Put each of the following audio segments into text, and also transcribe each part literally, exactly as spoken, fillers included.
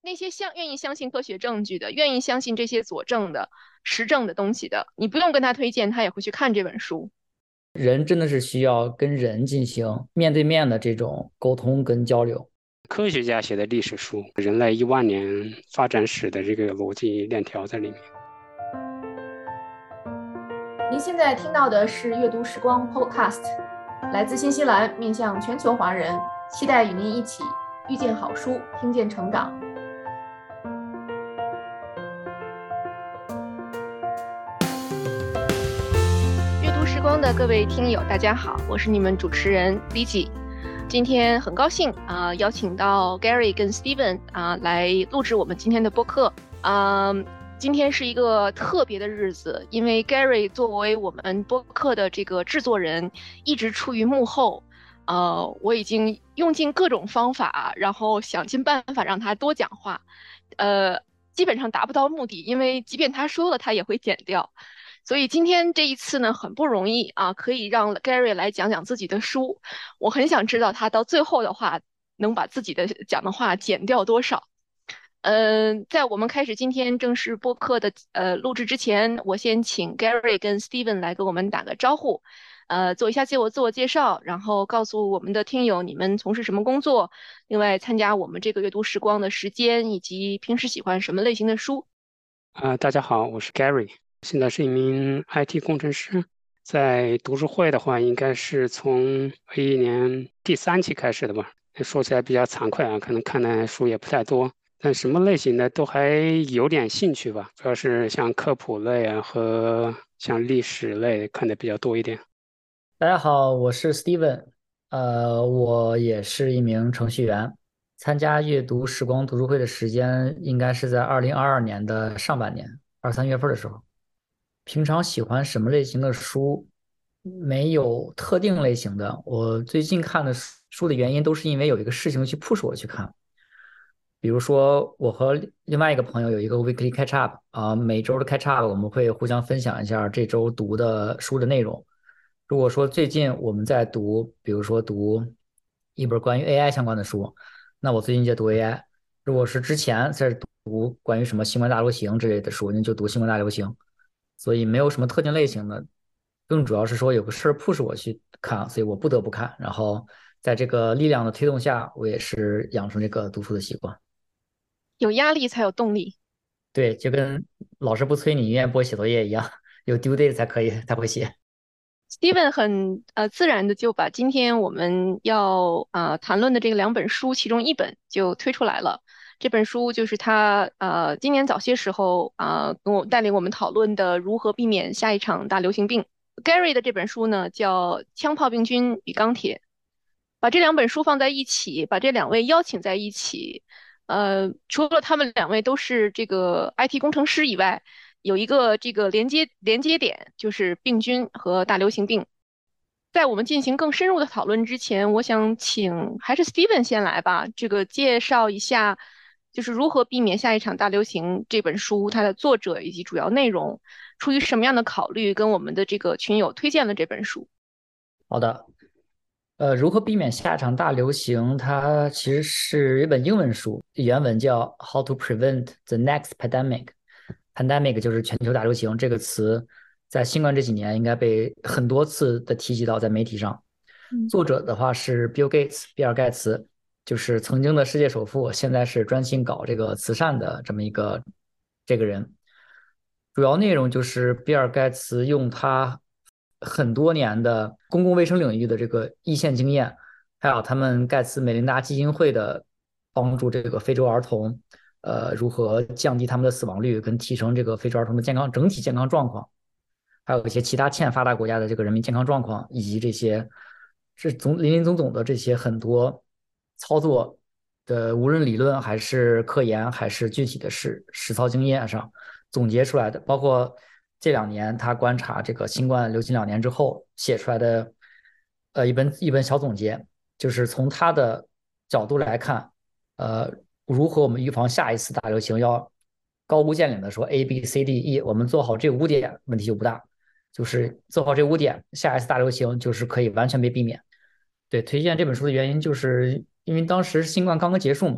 那些相愿意相信科学证据的，愿意相信这些佐证的、实证的东西的，你不用跟他推荐，他也会去看这本书。 人真的是需要跟人进行面对面的这种沟通跟交流。 科学家写的历史书，人类一万年发展史的这个逻辑链条在里面。 您现在听到的是阅读时光 Podcast， 来自新西兰，面向全球华人，期待与您一起遇见好书，听见成长。阅读时光的各位听友，大家好，我是你们主持人 Lizzy。今天很高兴啊、呃，邀请到 Gary 跟 Steven 啊、呃、来录制我们今天的播客啊。呃今天是一个特别的日子，因为 Gary 作为我们播客的这个制作人，一直处于幕后。呃，我已经用尽各种方法，然后想尽办法让他多讲话，呃，基本上达不到目的，因为即便他说了，他也会剪掉。所以今天这一次呢，很不容易啊，可以让 Gary 来讲讲自己的书。我很想知道他到最后的话，能把自己的讲的话剪掉多少。嗯，在我们开始今天正式播客的呃录制之前，我先请 Gary 跟 Steven 来给我们打个招呼，呃，做一下自我自我介绍，然后告诉我们的听友你们从事什么工作，另外参加我们这个阅读时光的时间，以及平时喜欢什么类型的书。 啊、呃，大家好，我是 Gary， 现在是一名 I T 工程师。在读书会的话，应该是从一一年第三期开始的吧。说起来比较惭愧啊，可能看的书也不太多。但什么类型的都还有点兴趣吧，主要是像科普类啊和像历史类看的比较多一点。 大家好，我是 Steven，呃，我也是一名程序员。参加阅读时光读书会的时间应该是在二零二二年的上半年，二三月份的时候。平常喜欢什么类型的书？没有特定类型的。我最近看的书的原因都是因为有一个事情去 push 我去看。比如说，我和另外一个朋友有一个 weekly catch up 啊、呃，每周的 catch up 我们会互相分享一下这周读的书的内容。如果说最近我们在读，比如说读一本关于 A I 相关的书，那我最近就读 A I。如果是之前在读关于什么新闻大流行之类的书，那就读新闻大流行。所以没有什么特定类型的，更主要是说有个事儿 push 我去看，所以我不得不看。然后在这个力量的推动下，我也是养成这个读书的习惯。 有压力才有动力。 对，就跟老师不催你，永远不会写作业一样，有 due date 才可以才会写。 Steven 很呃自然的就把今天我们要啊、呃、谈论的这个两本书，其中一本就推出来了。这本书就是他呃今年早些时候啊、呃、跟我带领我们讨论的如何避免下一场大流行病。Gary 的这本书呢叫《枪炮、病菌与钢铁》，把这两本书放在一起，把这两位邀请在一起。呃，除了他们两位都是这个 I T 工程师以外，有一个这个连接连接点，就是病菌和大流行病。在我们进行更深入的讨论之前，我想请还是 Steven 先来吧，这个介绍一下，就是如何避免下一场大流行这本书，它的作者以及主要内容，出于什么样的考虑，跟我们的这个群友推荐了这本书。 好的，呃，如何避免下一场大流行？它其实是一本英文书，原文叫《How to Prevent the Next Pandemic》。pandemic 就是全球大流行这个词，在新冠这几年应该被很多次的提及到在媒体上。 嗯。 作者的话是 Bill Gates，比尔盖茨，就是曾经的世界首富，现在是专心搞这个慈善的这么一个这个人。主要内容就是比尔盖茨用他很多年的公共卫生领域的这个一线经验，还有他们盖茨美琳达基金会的帮助，这个非洲儿童，呃，如何降低他们的死亡率，跟提升这个非洲儿童的健康整体健康状况，还有一些其他欠发达国家的这个人民健康状况，以及这些是总林林总总的这些很多操作的，无论理论还是科研还是具体的实实操经验上总结出来的，包括这两年他观察这个新冠流行两年之后写出来的，呃，一本一本小总结，就是从他的角度来看，呃，如何我们预防下一次大流行，要高屋建瓴的说 A B C D E，我们做好这五点，问题就不大。就是做好这五点，下一次大流行就是可以完全被避免。对，推荐这本书的原因，就是因为当时新冠刚刚结束嘛，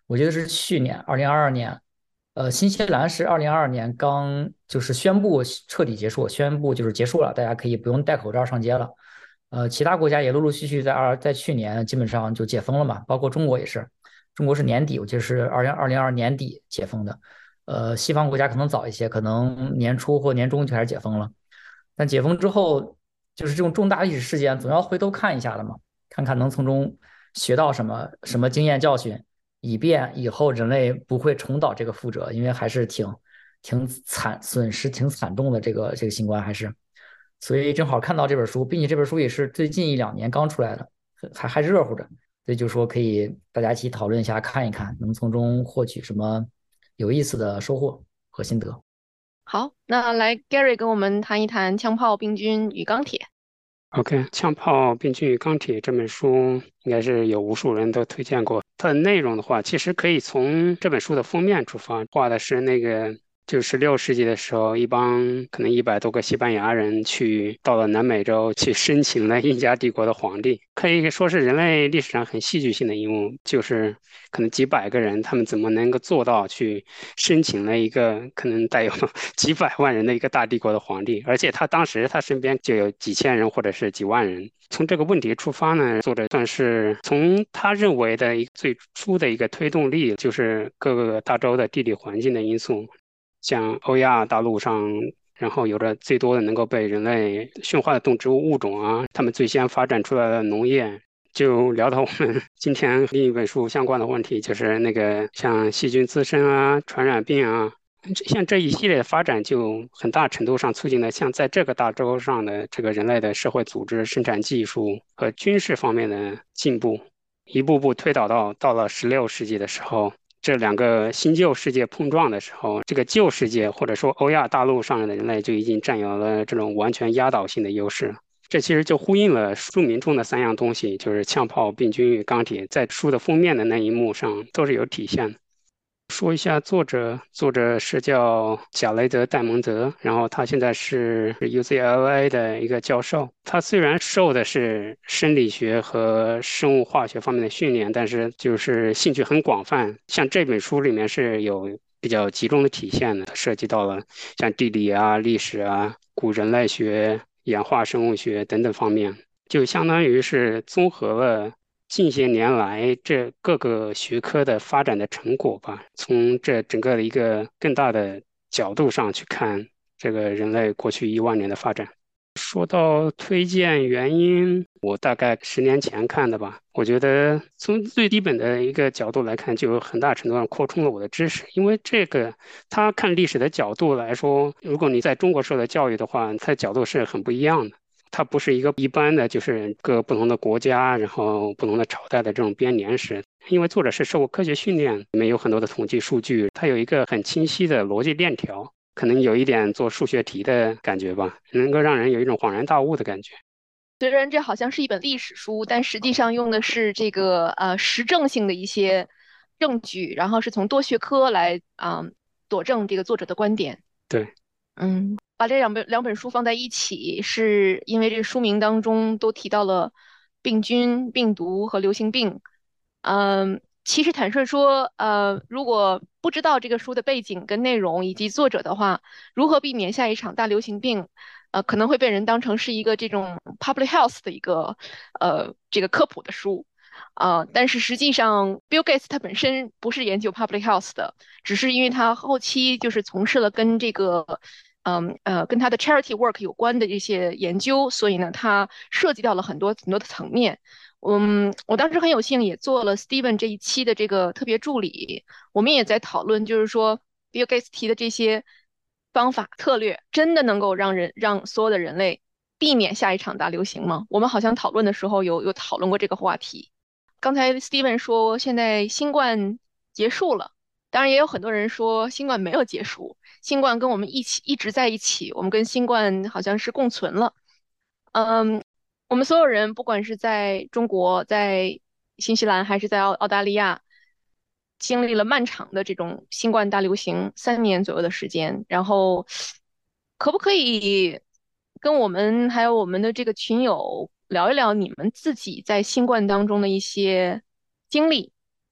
我记得是去年二零二二年，呃，新西兰是二零二二年刚就是宣布彻底结束，宣布就是结束了，大家可以不用戴口罩上街了。呃，其他国家也陆陆续续在二在去年基本上就解封了嘛，包括中国也是，中国是年底，我记得是二零二零二年底解封的。呃，西方国家可能早一些，可能年初或年中就开始解封了。但解封之后，就是这种重大历史事件，总要回头看一下的嘛，看看能从中学到什么什么经验教训，以便以后人类不会重蹈这个覆辙，因为还是挺挺惨损失挺惨重的这个这个新冠还是。所以正好看到这本书，并且这本书也是最近一两年刚出来的，还还热乎着，所以就说可以大家一起讨论一下，看一看能从中获取什么有意思的收获和心得。 好，那来 Gary 跟我们谈一谈《枪炮、病菌与钢铁》。 OK，《枪炮、病菌与钢铁》这本书应该是有无数人都推荐过。它的内容的话，其实可以从这本书的封面出发，画的是那个就十六世纪的时候，一帮可能一百多个西班牙人去到了南美洲去申请了印加帝国的皇帝，可以说是人类历史上很戏剧性的一幕，就是可能几百个人，他们怎么能够做到去申请了一个可能带有几百万人的一个大帝国的皇帝，而且他当时他身边就有几千人或者是几万人。从这个问题出发呢，作者算是从他认为的一个最初的一个推动力，就是各个大洲的地理环境的因素。像欧亚大陆上，然后有着最多的能够被人类驯化的动植物物种啊，他们最先发展出来的农业，就聊到我们今天另一本书相关的问题，就是那个像细菌滋生啊、传染病啊，像这一系列的发展，就很大程度上促进了像在这个大洲上的这个人类的社会组织、生产技术和军事方面的进步，一步步推导到到了十六世纪的时候。这两个新旧世界碰撞的时候，这个旧世界或者说欧亚大陆上的人类就已经占有了这种完全压倒性的优势。这其实就呼应了书名中的三样东西，就是枪炮、病菌与钢铁，在书的封面的那一幕上都是有体现的。说一下作者，作者是叫贾雷德·戴蒙泽，然后他现在是 U C L A 的一个教授。他虽然受的是生理学和生物化学方面的训练，但是就是兴趣很广泛。像这本书里面是有比较集中的体现的，它涉及到了像地理啊、历史啊、古人类学、演化生物学等等方面，就相当于是综合了近些年来这各个学科的发展的成果吧，从这整个的一个更大的角度上去看这个人类过去一万年的发展。说到推荐原因，我大概十年前看的吧。我觉得从最基本的一个角度来看，就有很大程度上扩充了我的知识。因为这个，他看历史的角度来说，如果你在中国受的教育的话，他的角度是很不一样的。它不是一个一般的，就是各不同的国家，然后不同的朝代的这种编年史。因为作者是受过科学训练，里面有很多的统计数据，它有一个很清晰的逻辑链条。可能有一点做数学题的感觉吧，能够让人有一种恍然大悟的感觉。 虽然这好像是一本历史书，但实际上用的是这个呃实证性的一些证据，然后是从多学科来啊、呃佐证这个作者的观点。 对， 嗯，把这两本两本书放在一起，是因为这个书名当中都提到了病菌、病毒和流行病。嗯，其实坦率说，呃，如果不知道这个书的背景跟内容以及作者的话，如何避免下一场大流行病，呃，可能会被人当成是一个这种 public health 的一个呃这个科普的书。呃，但是实际上，Bill Gates 他本身不是研究 public health 的，只是因为他后期就是从事了跟这个，嗯呃，跟他的 charity work 有关的这些研究，所以呢，他涉及到了很多很多的层面。嗯，我当时很有幸也做了 Steven 这一期的这个特别助理，我们也在讨论，就是说 Bill Gates 提的这些方法策略，真的能够让人让所有的人类避免下一场大流行吗？我们好像讨论的时候有有讨论过这个话题。刚才 Steven 说现在新冠结束了，当然也有很多人说新冠没有结束，新冠跟我们一起一直在一起，我们跟新冠好像是共存了。嗯，我们所有人，不管是在中国、在新西兰还是在澳澳大利亚，经历了漫长的这种新冠大流行三年左右的时间。然后，可不可以跟我们还有我们的这个群友聊一聊你们自己在新冠当中的一些经历？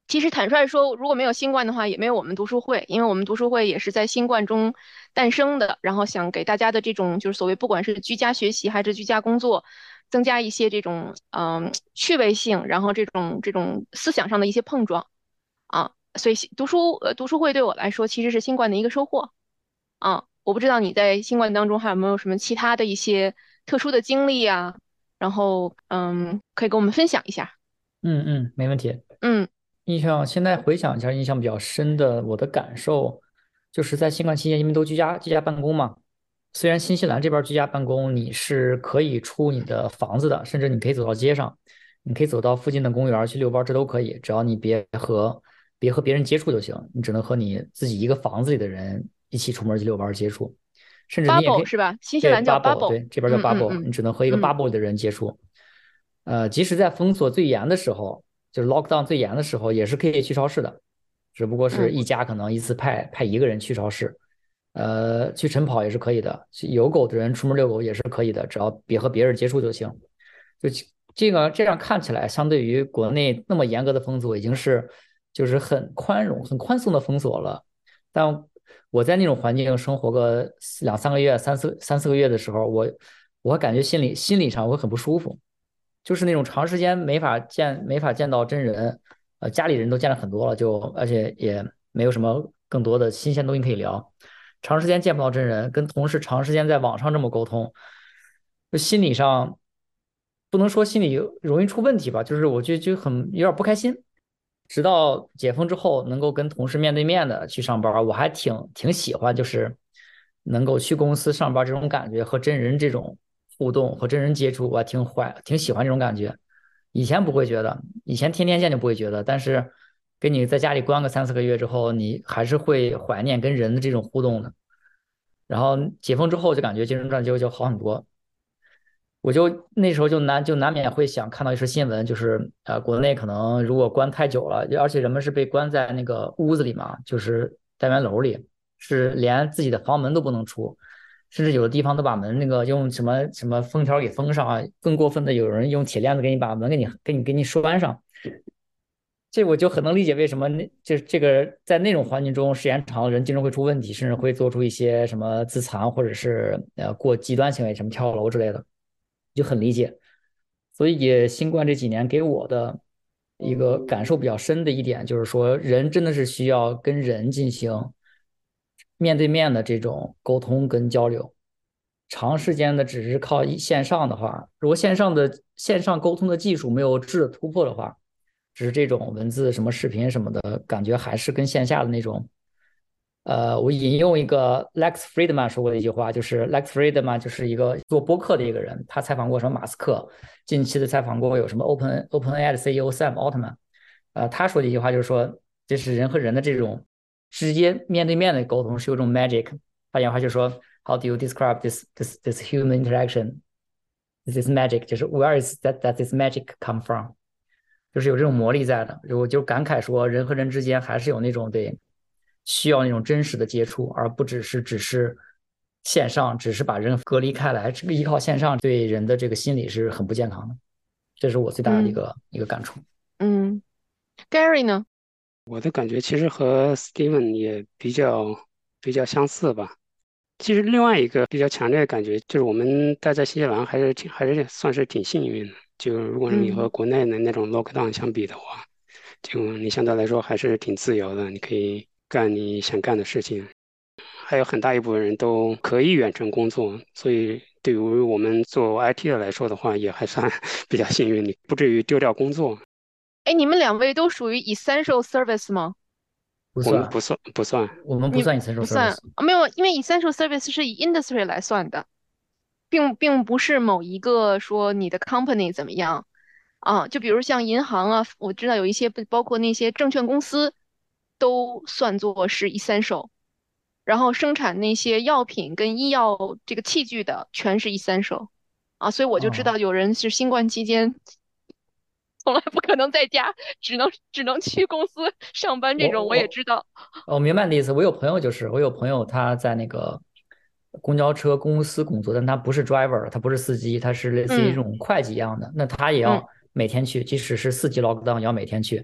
其实坦率说，如果没有新冠的话，也没有我们读书会，因为我们读书会也是在新冠中诞生的。然后想给大家的这种就是所谓不管是居家学习还是居家工作，增加一些这种嗯趣味性，然后这种这种思想上的一些碰撞啊。所以读书呃读书会对我来说其实是新冠的一个收获啊。我不知道你在新冠当中还有没有什么其他的一些特殊的经历啊，然后嗯可以跟我们分享一下。 嗯嗯，没问题。 嗯印象现在回想一下，印象比较深的我的感受，就是在新冠期间，因为都居家居家办公嘛。虽然新西兰这边居家办公，你是可以出你的房子的，甚至你可以走到街上，你可以走到附近的公园儿去遛弯儿，这都可以，只要你别和别和别人接触就行，你只能和你自己一个房子里的人一起出门去遛弯儿接触，甚至你也可 ，bubble 以， 是吧？新西对兰叫 bubble， bubble。 对，这边叫嗯嗯 bubble， 嗯你只能和一个嗯 bubble 里的人接触。呃，即使在封锁最严的时候，就是 lockdown 最严的时候，也是可以去超市的，只不过是嗯一家可能一次派派一个人去超市。呃，去晨跑也是可以的，有狗的人出门遛狗也是可以的，只要别和别人接触就行。就这个这样看起来，相对于国内那么严格的封锁，已经是就是很宽容、很宽松的封锁了。但我在那种环境生活个两三个月、三四三四个月的时候，我我感觉心理心理上我会很不舒服，就是那种长时间没法见没法见到真人，呃，家里人都见了很多了，就而且也没有什么更多的新鲜东西可以聊，长时间见不到真人，跟同事长时间在网上这么沟通，就心理上不能说心里容易出问题吧，就是我就就很有点不开心。直到解封之后，能够跟同事面对面的去上班，我还挺挺喜欢，就是能够去公司上班这种感觉和真人这种互动和真人接触，我还挺怀挺喜欢这种感觉。以前不会觉得，以前天天见就不会觉得，但是跟你在家里关个三四个月之后，你还是会怀念跟人的这种互动的。然后解封之后就感觉精神状态就就好很多。我就那时候就难就难免会想看到一些新闻，就是呃国内可能如果关太久了，而且人们是被关在那个屋子里嘛，就是单元楼里，是连自己的房门都不能出，甚至有的地方都把门那个用什么什么封条给封上啊，更过分的有人用铁链子给你把门给你给你给你拴上。这我就很能理解为什么那这这个在那种环境中时间长了人精神会出问题，甚至会做出一些什么自残或者是呃过极端行为，什么跳楼之类的，就很理解。所以也新冠这几年给我的一个感受比较深的一点就是说，人真的是需要跟人进行面对面的这种沟通跟交流。长时间的只是靠线上的话，如果线上的线上沟通的技术没有质的突破的话，只是这种文字什么视频什么的感觉还是跟线下的那种。呃，我引用一个 Lex Friedman 说过的一句话，就是 Lex Friedman 就是一个做播客的一个人，他采访过什么马斯克，近期的采访过有什么 Open OpenAI 的 C E O Sam Altman，呃，他说的一句话就是说，这是人和人的这种直接面对面的沟通是有种 magic。他原话就说，How do you describe this this this human interaction? This is magic，就是 Where is that that this magic come from？就是有这种魔力在的。我就感慨说，人和人之间还是有那种对需要那种真实的接触，而不只是只是线上，只是把人隔离开来。这个依靠线上对人的这个心理是很不健康的，这是我最大的一嗯个一个感触。 嗯，Gary 呢？ 我的感觉其实和 Steven 也比较比较相似吧。其实另外一个比较强烈的感觉就是我们待在新西兰还是挺还是算是挺幸运的。就如果你和嗯国内的那种 lockdown 相比的话，就你相对来说还是挺自由的，你可以干你想干的事情。还有很大一部分人都可以远程工作，所以对于我们做 I T 的来说的话，也还算比较幸运，你不至于丢掉工作。 哎，你们两位都属于 essential service 吗？ 不算， 我们不算不算。 我们不你算 essential 不算 service。 啊没有，因为 essential service 是以 industry 来算的，并并不是某一个说你的 company 怎么样啊。就比如像银行啊，我知道有一些不包括那些证券公司都算作是 essential，然后生产那些药品跟医药这个器具的全是 essential 啊。所以我就知哦， 道有人是新冠期间从来不可能在家，只能只能去公司上班这种，我也我我知道。 我明白你的意思。我有朋友就是，我有朋友他在那个公交车公司工作，但他不是 driver，他不是司机，他是类似于这嗯种会计一样的。那他也嗯要每天去，即使是四级 lockdown 也要每天去。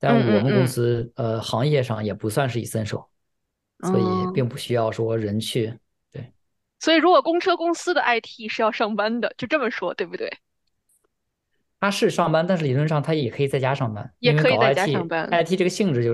但我们公嗯嗯司呃行业上也不算是 essential，所以嗯， 并不需要说人去。对， 所以如果公车公司的 I T 是要上班的，就这么说，对不对？ 他是上班，但是理论上他也可以在家上班，因为搞也可以在家上班。 I T，I T 这个性质就是，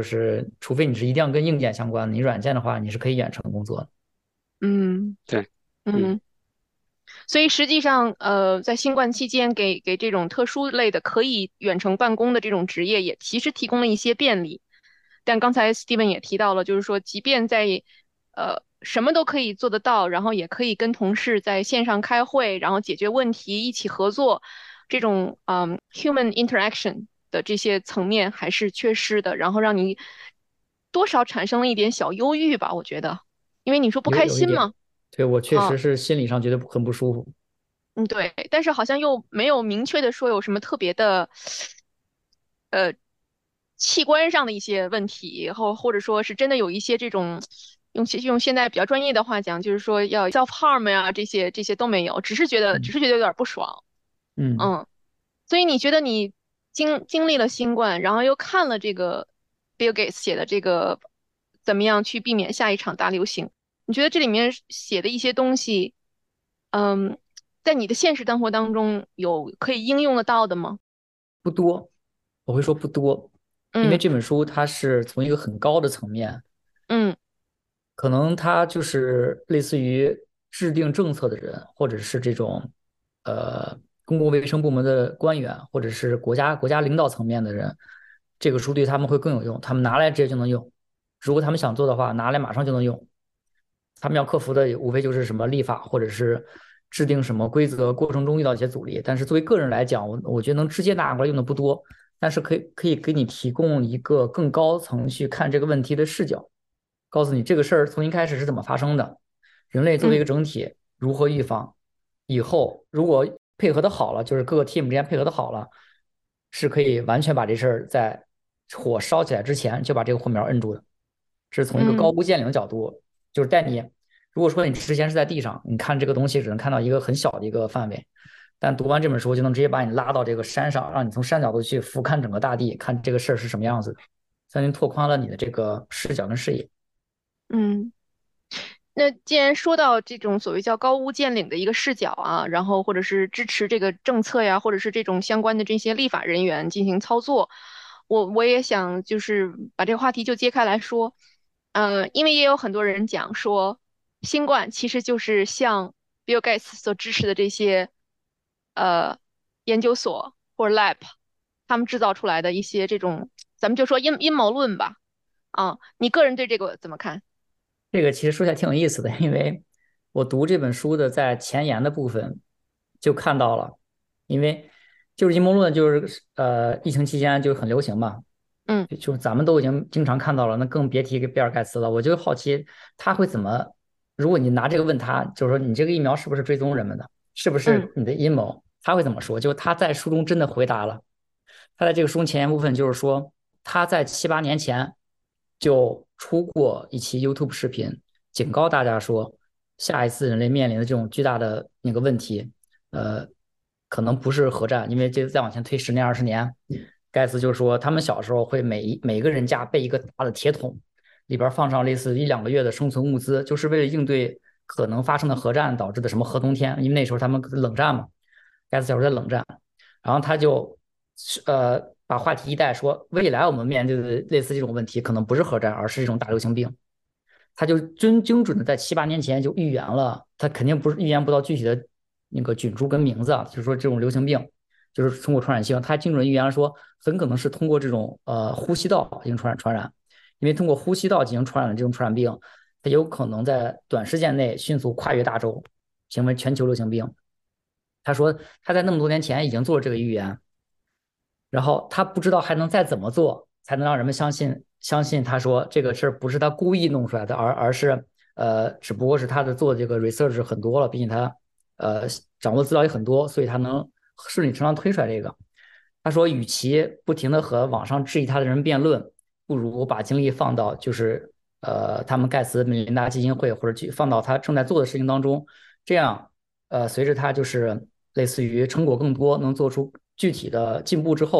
除非你是一定要跟硬件相关的，你软件的话你是可以远程工作的。 嗯对，嗯。 嗯。所以实际上，呃，在新冠期间给给这种特殊类的可以远程办公的这种职业，也其实提供了一些便利。但刚才 Steven 也提到了，就是说，即便在呃什么都可以做得到，然后也可以跟同事在线上开会，然后解决问题，一起合作，这种嗯 human interaction 的这些层面还是缺失的，然后让你多少产生了一点小忧郁吧，我觉得，因为你说不有有一点， 开心嘛。 对，我确啊。 实是心理上觉得很不舒服。 嗯，对，但是好像又没有明确的说有什么特别的，呃，器官上的一些问题，或或者说是真的有一些这种，用现用现在比较专业的话讲，就是说要 self harm 呀，这些这些都没有，只是觉得只嗯是觉得有点不爽。 嗯。 嗯，所以你觉得你经经历了新冠，然后又看了这个 Bill Gates 写的这个怎么样去避免下一场大流行，你觉得这里面写的一些东西，嗯，在你的现实生活当中有可以应用得到的吗？ 不多，我会说不多，因为嗯这本书它是从一个很高的层面， 嗯可能它就是类似于制定政策的人，或者是这种呃公共卫生部门的官员，或者是国家国家领导层面的人，这个书对他们会更有用，他们拿来直接就能用。如果他们想做的话，拿来马上就能用。他们要克服的无非就是什么立法，或者是制定什么规则过程中遇到一些阻力。但是作为个人来讲，我我觉得能直接拿过来用的不多，但是可以可以给你提供一个更高层去看这个问题的视角，告诉你这个事儿从一开始是怎么发生的，人类作为一嗯个整体如何预防，以后如果配合的好了，就是各个 team 之间配合的好了，是可以完全把这事儿在火烧起来之前就把这个火苗摁住的。是从一个高嗯屋建瓴的角度，就是带你。如果说你之前是在地上，你看这个东西只能看到一个很小的一个范围，但读完这本书就能直接把你拉到这个山上，让你从山角度去俯瞰整个大地，看这个事儿是什么样子的，相当于拓宽了你的这个视角跟视野。 嗯。那既然说到这种所谓叫高屋建瓴的一个视角啊，然后或者是支持这个政策呀，或者是这种相关的这些立法人员进行操作，我我也想就是把这个话题就揭开来说，呃，因为也有很多人讲说，新冠其实就是像 Bill Gates 所支持的这些呃研究所或者 lab，他们制造出来的一些这种，咱们就说阴阴谋论吧，啊，你个人对这个怎么看？ 这个其实说起来挺有意思的，因为我读这本书的在前言的部分就看到了，因为就是阴谋论，就是呃疫情期间就很流行嘛， 嗯就咱们都已经经常看到了，那更别提给比尔盖茨了。我就好奇他会怎么，如果你拿这个问他，就是说你这个疫苗是不是追踪人们的，是不嗯是你的阴谋，他会怎么说？就他在书中真的回答了，他在这个书前言部分就是说他在七八年前就出过一期 YouTube 视频，警告大家说，下一次人类面临的这种巨大的那个问题，呃，可能不是核战，因为这再往前推十年二十年。盖茨就说，他们小时候会每一每个人家备一个大的铁桶，里边放上类似一两个月的生存物资，就是为了应对可能发生的核战导致的什么核冬天，因为那时候他们冷战嘛，盖茨小时候在冷战，然后他就呃把话题一带说，未来我们面对的类似这种问题，可能不是核战，而是一种大流行病。他就真精准的在七八年前就预言了，他肯定不是预言不到具体的那个菌株跟名字啊，就是说这种流行病，就是通过传染性，他精准预言了说，很可能是通过这种呃呼吸道进行传染传染，因为通过呼吸道进行传染的这种传染病，它有可能在短时间内迅速跨越大洲，成为全球流行病。他说他在那么多年前已经做了这个预言，然后他不知道还能再怎么做才能让人们相信相信他说这个事儿不是他故意弄出来的，而而是呃只不过是他的做这个 research 很多了，并且他呃掌握资料也很多，所以他能顺理成章推出来这个。他说，与其不停的和网上质疑他的人辩论，不如把精力放到就是呃他们盖茨美琳达基金会或者去放到他正在做的事情当中，这样呃随着他就是类似于成果更多，能做出具体的进步之后，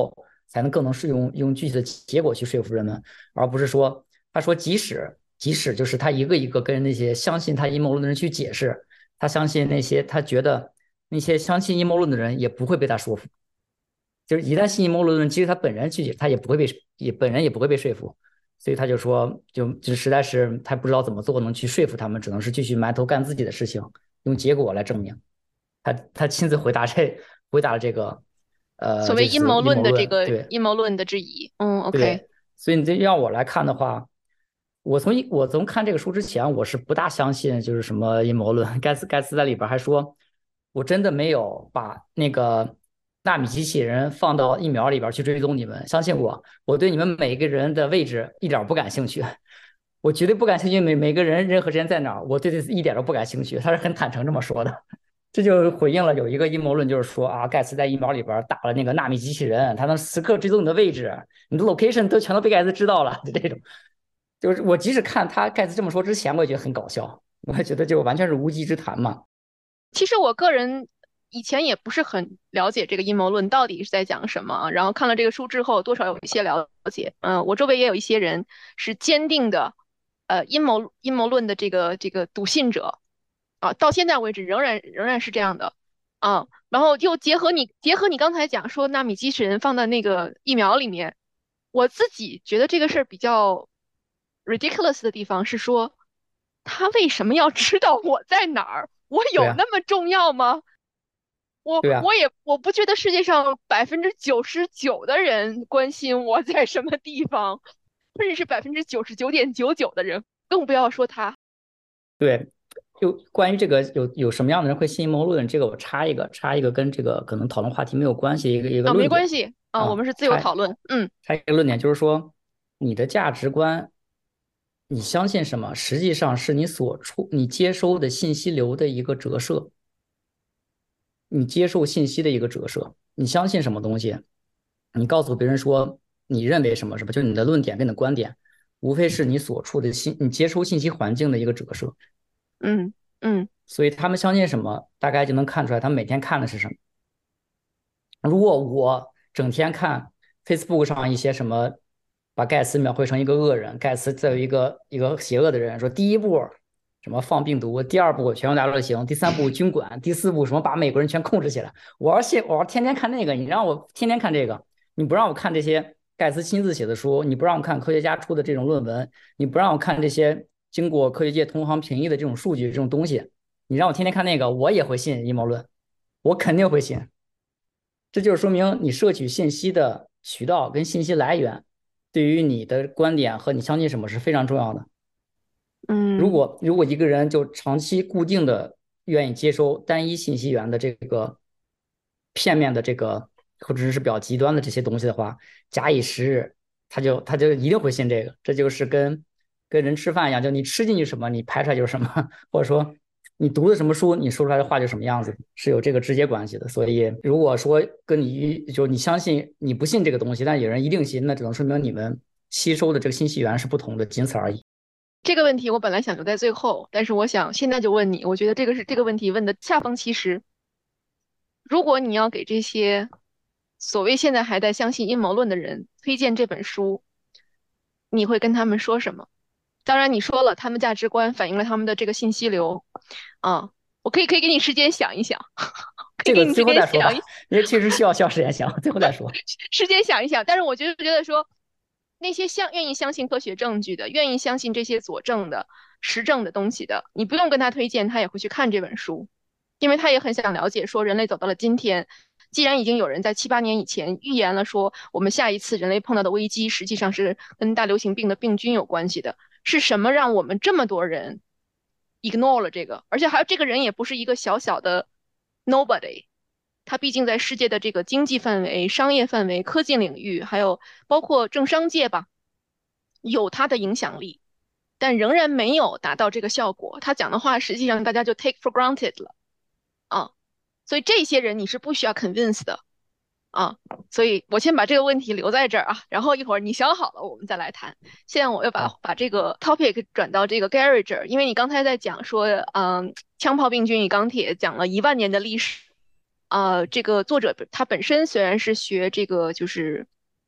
才能更能是用用具体的结果去说服人们，而不是说他说即使即使就是他一个一个跟那些相信他阴谋论的人去解释，他相信那些他觉得那些相信阴谋论的人也不会被他说服。就是一旦信阴谋论的人，即使他本人去解，他也不会被也本人也不会被说服。所以他就说，就就实在是他不知道怎么做能去说服他们，只能是继续埋头干自己的事情，用结果来证明。他他亲自回答这回答了这个，呃， 所谓阴这次谋论的这阴谋论，对个阴谋论的质疑。嗯，OK。 对。所以你这让我来看的话，我从一我从看这个书之前，我是不大相信就是什么阴谋论。盖茨盖茨在里边还说，我真的没有把那个纳米机器人放到疫苗里边去追踪你们，相信我，我对你们每个人的位置一点不感兴趣，我绝对不感兴趣每每个人任何时间在哪儿，我对这一点都不感兴趣。他是很坦诚这么说的。这就回应了有一个阴谋论，就是说啊，盖茨在疫苗里边打了那个纳米机器人，他能时刻追踪你的位置，你的 location 都全都被盖茨知道了，就这种。就是我即使看他盖茨这么说之前，我也觉得很搞笑，我也觉得就完全是无稽之谈嘛。 其实我个人以前也不是很了解这个阴谋论到底是在讲什么，然后看了这个书之后，多少有一些了解。嗯，我周围也有一些人是坚定的，呃，阴谋阴谋论的这个这个笃信者啊，到现在为止仍然仍然是这样的啊。然后又结合你结合你刚才讲说纳米机器人放在那个疫苗里面，我自己觉得这个事儿比较 ridiculous 的地方是说，他为什么要知道我在哪儿？我对呀， 有那么重要吗？我对呀， 我也我不觉得世界上百分之九十九的人关心我在什么地方，甚至是百分之九十九点九九的人，更不要说他。 对。就关于这个有有什么样的人会信阴谋论，这个我插一个插一个跟这个可能讨论话题没有关系一个一个啊，没论点关系啊，我啊， 们是自由插讨论。嗯插一个论点就是说，你的价值观，你相信什么，实际上是你所处你接收的信息流的一个折射。你接受信息的一个折射，你相信什么东西，你告诉别人说你认为什么什么，就是你的论点跟你的观点，无非是你所处的信，你接收信息环境的一个折射。 嗯嗯所以他们相信什么，大概就能看出来他们每天看的是什么。如果我整天看 Facebook 上一些什么，把盖茨描绘成一个恶人，盖茨作为一个一个邪恶的人，说第一步什么放病毒，第二步全球大流行，第三步军管，第四步什么把美国人全控制起来。我要信，我要天天看那个，你让我天天看这个，你不让我看这些盖茨亲自写的书，你不让我看科学家出的这种论文，你不让我看这些经过科学界同行评议的这种数据这种东西，你让我天天看那个，我也会信阴谋论，我肯定会信。这就是说明你摄取信息的渠道跟信息来源，对于你的观点和你相信什么是非常重要的。如嗯果如果一个人就长期固定的愿意接收单一信息源的这个片面的这个或者是比较极端的这些东西的话，假以时日，他就他就一定会信这个。这就是跟跟人吃饭一样，就你吃进去什么，你排出来就是什么，或者说你读的什么书，你说出来的话就什么样子，是有这个直接关系的。所以如果说跟你就你相信你不信这个东西，但有人一定信，那只能说明你们吸收的这个信息源是不同的，仅此而已。 这个问题我本来想留在最后，但是我想现在就问你，我觉得这个是这个问题问的恰逢其时。如果你要给这些所谓现在还在相信阴谋论的人推荐这本书，你会跟他们说什么？当然你说了，他们价值观反映了他们的这个信息流啊，我可以可以给你时间想一想，可以这个给你时最后再说吧， 间想一因为确实需要需要时间想，最后再说。 时间想一想。但是我觉得觉得说，那些相愿意相信科学证据的，愿意相信这些佐证的、实证的东西的，你不用跟他推荐，他也会去看这本书，因为他也很想了解说人类走到了今天。既然已经有人在七八年以前预言了说，我们下一次人类碰到的危机实际上是跟大流行病的病菌有关系的，是什么让我们这么多人 ignore 了这个？而且还有这个人也不是一个小小的 nobody，他毕竟在世界的这个经济范围、商业范围、科技领域，还有包括政商界吧，有他的影响力，但仍然没有达到这个效果。他讲的话，实际上大家就 take for granted 了啊。所以这些人你是不需要 convince 的啊。所以我先把这个问题留在这儿啊，然后一会儿你想好了，我们再来谈。现在我要把好， 把这个 topic 转到这个 Gary 这儿，因为你刚才在讲说，嗯，枪炮、病菌与钢铁讲了一万年的历史。啊、这个作者他本身虽然是学这个就是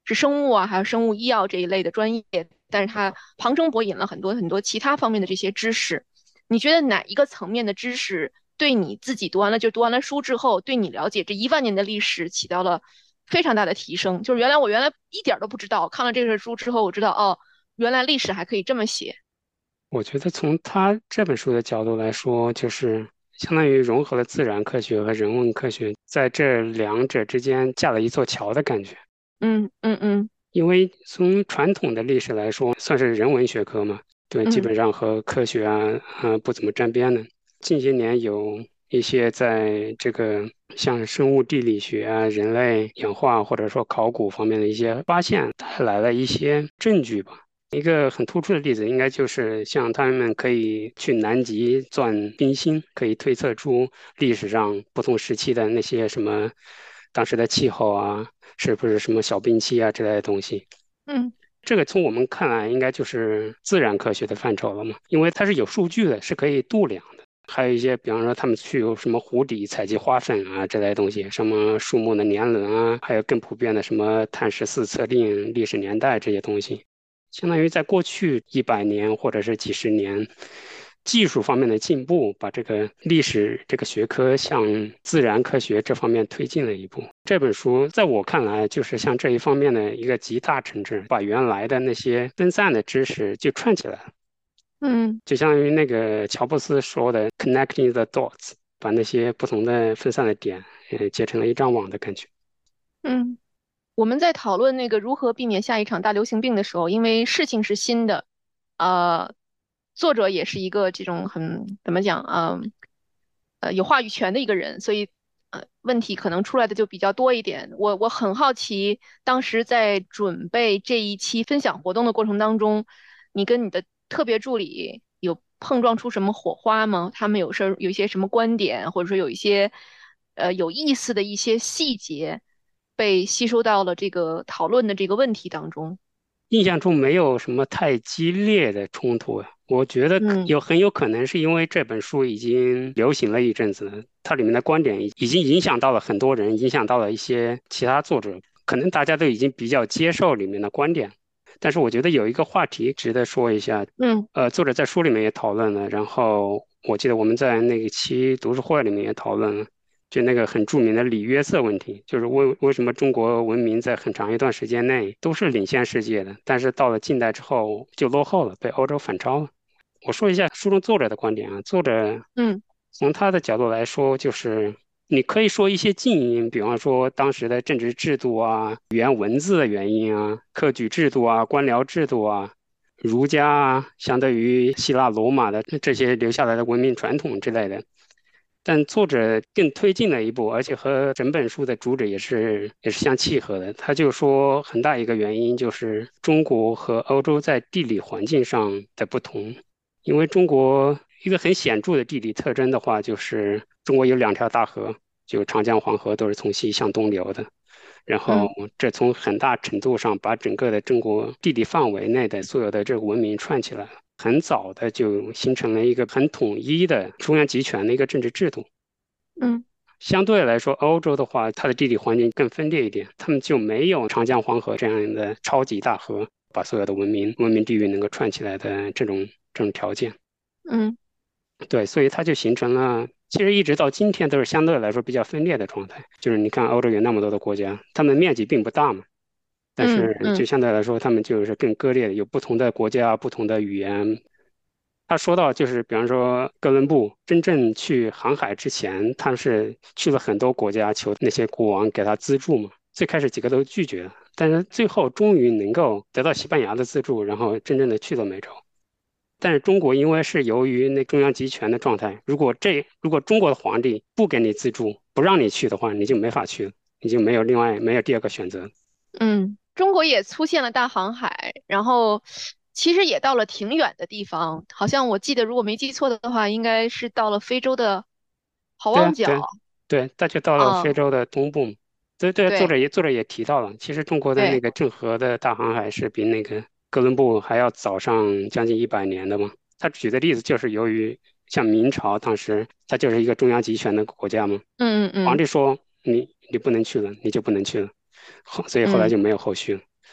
是生物啊，还有生物医药这一类的专业，但是他旁征博引了很多很多其他方面的这些知识。你觉得哪一个层面的知识对你自己读完了就读完了书之后，对你了解这一万年的历史起到了非常大的提升？就是原来我原来一点都不知道，看了这本书之后，我知道哦，原来历史还可以这么写。 我觉得从他这本书的角度来说，就是相当于融合了自然科学和人文科学，在这两者之间架了一座桥的感觉。 嗯嗯嗯因为从传统的历史来说，算是人文学科嘛，对，基嗯本上和科学啊，呃，不怎么沾边的。近些年有一些在这个像生物地理学啊、人类演化或者说考古方面的一些发现，带来了一些证据吧。一个很突出的例子，应该就是像他们可以去南极钻冰芯，可以推测出历史上不同时期的那些什么当时的气候啊，是不是什么小冰期啊之类的东西。 嗯这个从我们看来，应该就是自然科学的范畴了嘛，因为它是有数据的，是可以度量的。还有一些，比方说他们去有什么湖底采集花粉啊这类东西，什么树木的年轮啊，还有更普遍的什么碳十四测定历史年代这些东西。相当于在过去一百年或者是几十年，技术方面的进步，把这个历史这个学科向自然科学这方面推进了一步。这本书在我看来，就是像这一方面的一个集大成者，把原来的那些分散的知识就串起来了， 嗯就相当于那个乔布斯说的 "connecting the dots"，把那些不同的分散的点，呃，结成了一张网的感觉。 嗯。我们在讨论那个如何避免下一场大流行病的时候，因为事情是新的，呃，作者也是一个这种很怎么讲，嗯、呃，有话语权的一个人，所以呃，问题可能出来的就比较多一点。我我很好奇，当时在准备这一期分享活动的过程当中，你跟你的特别助理有碰撞出什么火花吗？他们有时候有一些什么观点，或者说有一些呃有意思的一些细节被吸收到了这个讨论的这个问题当中。 印象中没有什么太激烈的冲突啊，我觉得可嗯有很有可能是因为这本书已经流行了一阵子了，它里面的观点已已经影响到了很多人，影响到了一些其他作者，可能大家都已经比较接受里面的观点。但是我觉得有一个话题值得说一下， 嗯呃，作者在书里面也讨论了，然后我记得我们在那个期读书会里面也讨论了。就那个很著名的里约瑟问题，就是为为什么中国文明在很长一段时间内都是领先世界的，但是到了近代之后就落后了，被欧洲反超了。我说一下书中作者的观点啊，作者嗯从他的角度来说，就是你可以说一些近因，比方说当时的政治制度啊、语言文字的原因啊、科举制度啊、官僚制度啊、儒家啊，相对于希腊罗马的这些留下来的文明传统之类的。但作者更推进了一步，而且和整本书的主旨也是也是相契合的。他就说，很大一个原因就是中国和欧洲在地理环境上的不同。因为中国一个很显著的地理特征的话，就是中国有两条大河，就长江、黄河都是从西向东流的。然后嗯这从很大程度上把整个的中国地理范围内的所有的这个文明串起来了。很早的就形成了一个很统一的中央集权的一个政治制度。 嗯相对来说，欧洲的话，它的地理环境更分裂一点，他们就没有长江、黄河这样的超级大河，把所有的文明、文明地域能够串起来的这种这种条件。 嗯对，所以它就形成了，其实一直到今天都是相对来说比较分裂的状态。就是你看，欧洲有那么多的国家，它们面积并不大嘛，但是就嗯嗯相对来说，他们就是更割裂的，有不同的国家、不同的语言。他说到，就是比方说哥伦布真正去航海之前，他是去了很多国家，求那些国王给他资助嘛。最开始几个都拒绝了，但是最后终于能够得到西班牙的资助，然后真正的去了美洲。但是中国因为是由于那中央集权的状态，如果这如果中国的皇帝不给你资助，不让你去的话，你就没法去了，你就没有另外没有第二个选择。 嗯，中国也出现了大航海，然后其实也到了挺远的地方，好像我记得如果没记错的话，应该是到了非洲的好对啊， 望角。 对对，他就到了非啊， 洲的东部嘛。对对，作对者也作者也提到了，其实中国的那对， 个郑和的大航海是比那个哥伦布还要早上将近一百年的嘛。他举的例子就是由于像明朝当时它就是一个中央集权的国家嘛， 嗯嗯皇帝说你你不能去了，你就不能去了，后所以后来嗯就没有后续了。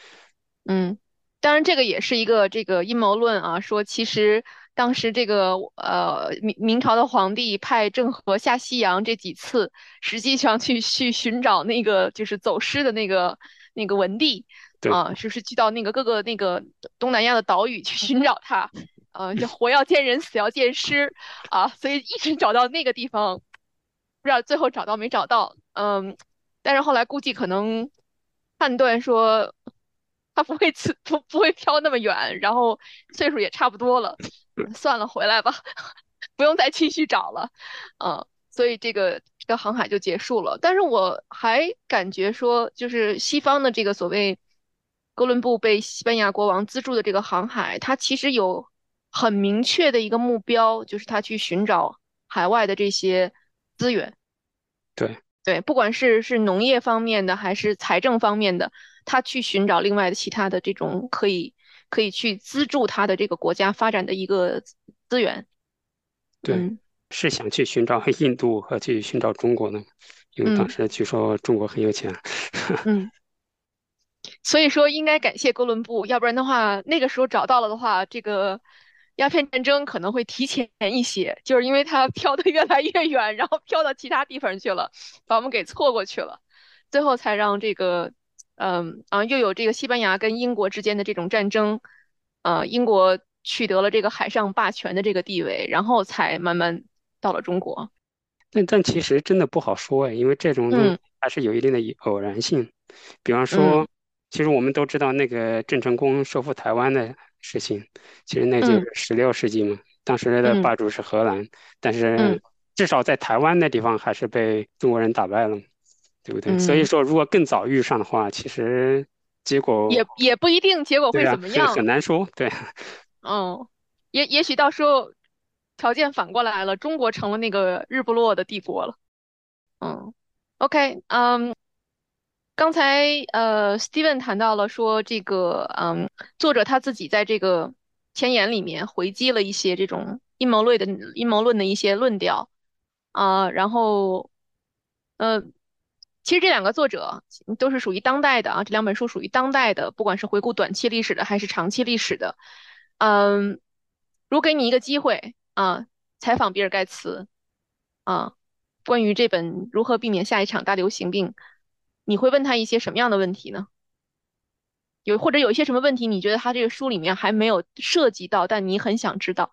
嗯，当然这个也是一个这个阴谋论啊，说其实当时这个呃明明朝的皇帝派郑和下西洋这几次，实际上去去寻找那个就是走失的那个那个文帝对， 啊，就是去到那个各个那个东南亚的岛屿去寻找他，呃，叫活要见人，死要见尸啊，所以一直找到那个地方，不知道最后找到没找到，嗯，但是后来估计可能判断说他不会去不不会飘那么远，然后岁数也差不多了，算了，回来吧，不用再继续找了，嗯，所以这个这个航海就结束了。但是我还感觉说，就是西方的这个所谓哥伦布被西班牙国王资助的这个航海，它其实有很明确的一个目标，就是他去寻找海外的这些资源。 对， 对，不管是是农业方面的还是财政方面的，他去寻找另外的其他的这种可以可以去资助他的这个国家发展的一个资源。 对， 嗯是想去寻找印度和去寻找中国的，因为当嗯时据说中国很有钱。 嗯，所以说应该感谢哥伦布，要不然的话，那个时候找到了的话，这个鸦片战争可能会提前一些，就是因为它飘得越来越远，然后飘到其他地方去了，把我们给错过去了，最后才让这个，嗯啊，又有这个西班牙跟英国之间的这种战争，呃，英国取得了这个海上霸权的这个地位，然后才慢慢到了中国。 但但其实真的不好说哎，因为这种东西嗯还是有一定的偶然性。比方嗯说，其实我们都知道那个郑成功收复台湾的事情，其实那就嗯是十六世纪嘛，当时的嗯霸主是荷兰，但嗯是至少在台湾那地方还是被中国人打败了，对不对？所以嗯， 说，如果更早遇上的话，其实结果也也不一定结果会对啊，很很怎么样。 难说。对， 嗯，也也许到时候条件反过来了，中国成了那个日不落的帝国了。嗯，OK，嗯，刚才呃，Steven 谈到了说这个，嗯，作者他自己在这个前言里面回击了一些这种阴谋论的阴谋论的一些论调啊，然后，呃，其实这两个作者都是属于当代的啊，这两本书属于当代的，不管是回顾短期历史的还是长期历史的，嗯，如果给你一个机会啊，采访比尔盖茨啊。关于这本如何避免下一场大流行病，你会问他一些什么样的问题呢？有或者有一些什么问题，你觉得他这个书里面还没有涉及到，但你很想知道？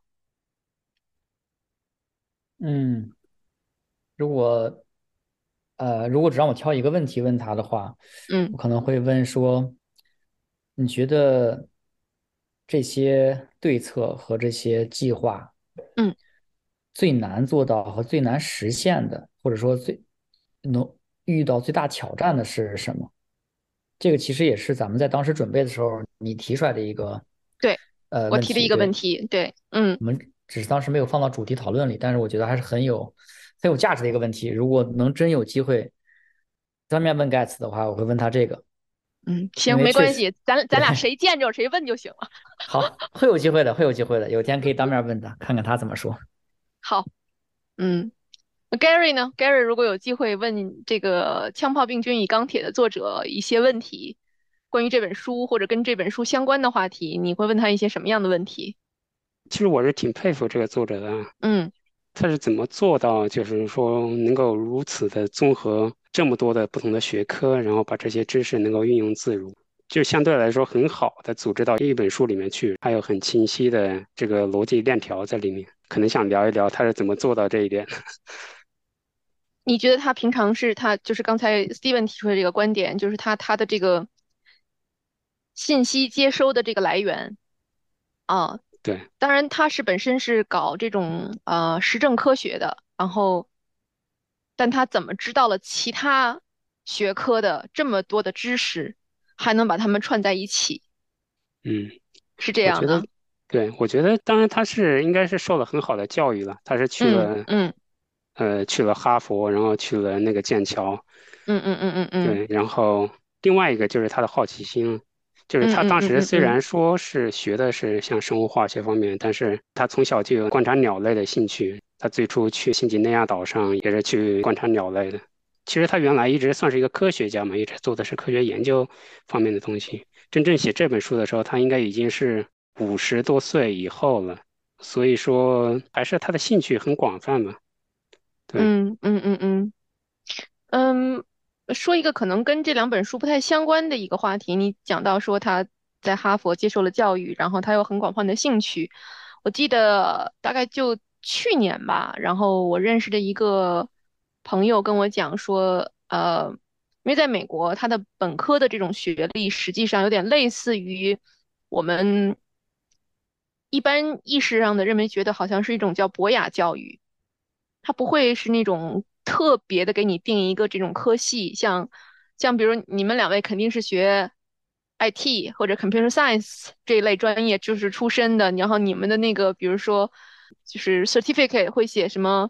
嗯，如果呃，如果只让我挑一个问题问他的话， 嗯我可能会问说，你觉得这些对策和这些计划嗯最难做到和最难实现的，或者说最能遇到最大挑战的是什么？这个其实也是咱们在当时准备的时候你提出来的一个对， 呃问题， 我提的一个问对。 题，对，嗯我们只是当时没有放到主题讨论里，但是我觉得还是很有很有价值的一个问题。如果能真有机会当面问盖茨的话，我会问他这个， 嗯， 因行， 为确实， 没关系，咱对， 咱俩谁见着谁问就行了。 好，会有机会的，会有机会的，有天可以当面问他，看看他怎么说。 好，嗯，那 Gary 呢？Gary 如果有机会问这个《枪炮、病菌与钢铁》的作者一些问题，关于这本书或者跟这本书相关的话题，你会问他一些什么样的问题？ 其实我是挺佩服这个作者的啊， 嗯他是怎么做到，就是说能够如此的综合这么多的不同的学科，然后把这些知识能够运用自如，就相对来说很好的组织到一本书里面去，还有很清晰的这个逻辑链条在里面。可能想聊一聊他是怎么做到这一点。 你觉得他平常是他就是刚才 Steven 提出的这个观点，就是他他的这个信息接收的这个来源啊， 对， 当然他是本身是搞这种呃实证科学的，然后但他怎么知道了其他学科的这么多的知识，还能把它们串在一起， 嗯， 是这我觉得， 样的？ 对，我觉得，当然他是应该是受了很好的教育了，他是去了， 嗯嗯呃，去了哈佛，然后去了那个剑桥， 嗯嗯嗯嗯嗯对，然后另外一个就是他的好奇心，就是他嗯嗯当时虽嗯嗯嗯然说是学的是像生物化学方面，但是他从小就有观察鸟类的兴趣。他最初去新几内亚岛上也是去观察鸟类的。其实他原来一直算是一个科学家嘛，一直做的是科学研究方面的东西， 真正写这本书的时候，他应该已经是五十多岁以后了，所以说还是他的兴趣很广泛嘛。对， 嗯嗯嗯嗯嗯，说一个可能跟这两本书不太相关的一个话题，你讲到说他在哈佛接受了教育，然后他有很广泛的兴趣。我记得大概就去年吧，然后我认识的一个朋友跟我讲说，呃，因为在美国，他的本科的这种学历实际上有点类似于我们一般意识上的认为，觉得好像是一种叫博雅教育。它不会是那种特别的给你定一个这种科系，像像比如你们两位肯定是学 I T 或者 Computer Science 这一类专业就是出身的，然后你们的那个比如说就是 certificate 会写什么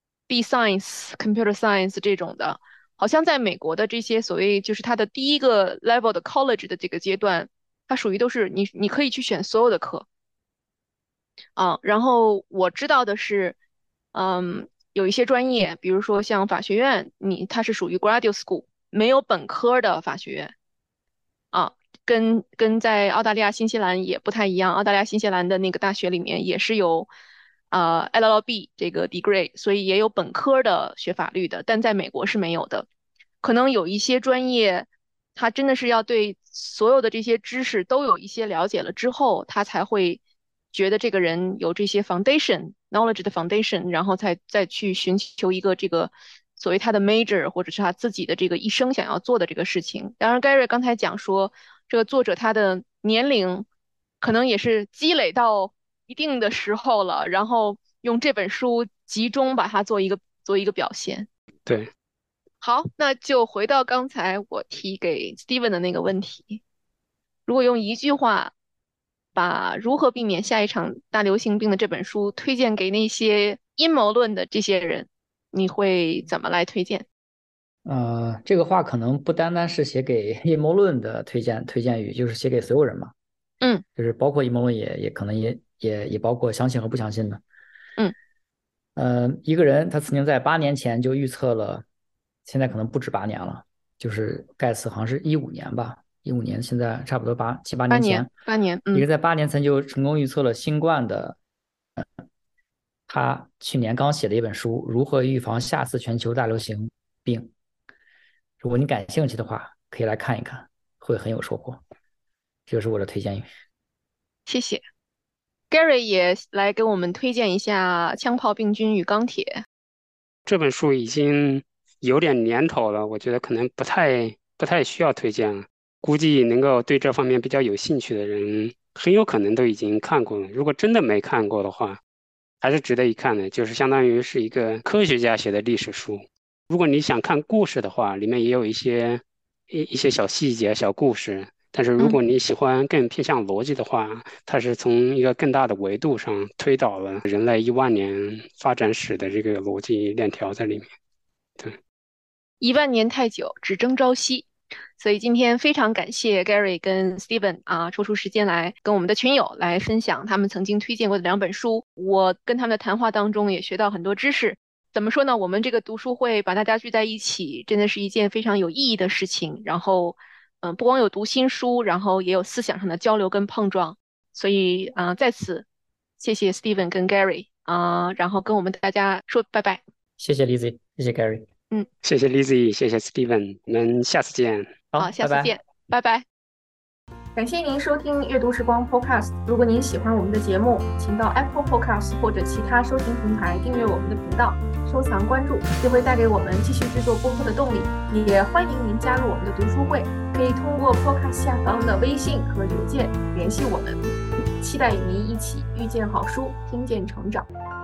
B Science、Computer Science 这种的，好像在美国的这些所谓就是它的第一个 level 的 college 的这个阶段，它属于都是你你可以去选所有的课。啊，然后我知道的是，嗯，有一些专业，比如说像法学院，你它是属于 graduate school，没有本科的法学院啊，跟跟在澳大利亚、新西兰也不太一样。澳大利亚、新西兰的那个大学里面也是有呃 L L B 这个 degree，所以也有本科的学法律的，但在美国是没有的。可能有一些专业，他真的是要对所有的这些知识都有一些了解了之后，他才会觉得这个人有这些 foundation knowledge 的 foundation，然后才再去寻求一个这个所谓他的 major 或者是他自己的这个一生想要做的这个事情。当然，Gary 刚才讲说，这个作者他的年龄可能也是积累到一定的时候了，然后用这本书集中把它做一个做一个表现。 对， 好，那就回到刚才我提给 Steven 的那个问题，如果用一句话把如何避免下一场大流行病的这本书推荐给那些阴谋论的这些人，你会怎么来推荐？ 呃，这个话可能不单单是写给阴谋论的推荐推荐语，就是写给所有人嘛， 嗯就是包括阴谋论也也可能也也也包括相信和不相信的。 嗯呃，一个人他曾经在八年前就预测了，现在可能不止八年了，就是盖茨好像是一五年吧，一五年现在差不多八七八八年年前， 八年， 一个嗯在八年前就成功预测了新冠的，呃他去年刚写的一本书《如何预防下次全球大流行病》，如果你感兴趣的话，可以来看一看，会很有收获。这就是我的推荐语。 谢谢。Gary 也来给我们推荐一下《枪炮、病菌与钢铁》。 这本书已经有点年头了，我觉得可能不太不太需要推荐了。估计能够对这方面比较有兴趣的人，很有可能都已经看过了。如果真的没看过的话，还是值得一看的，就是相当于是一个科学家写的历史书。如果你想看故事的话，里面也有一些一一些小细节、小故事。但是如嗯果你喜欢更偏向逻辑的话，它是从一个更大的维度上推导了人类一万年发展史的这个逻辑链条在里面。对， 一万年太久，只争朝夕。所以今天非常感谢 Gary 跟 Steven 啊，抽出时间来跟我们的群友来分享他们曾经推荐过的两本书。我跟他们的谈话当中也学到很多知识。怎么说呢？我们这个读书会把大家聚在一起，真的是一件非常有意义的事情。然后，嗯，不光有读新书，然后也有思想上的交流跟碰撞。所以，啊、呃，在此谢谢 Steven 跟 Gary 啊、呃，然后跟我们大家说拜拜。 谢谢 Lizzy，谢谢 Gary。 嗯， 谢谢 Lizzy， 谢谢 Steven， 我们下次见。 好，下次见，拜拜。感谢您收听阅读时光 Podcast。如果您喜欢我们的节目，请到 Apple Podcast 或者其他收听平台订阅我们的频道，收藏关注，就会带给我们继续制作播客的动力。也欢迎您加入我们的读书会，可以通过 Podcast 下方的微信和邮件联系我们。期待与您一起遇见好书，听见成长。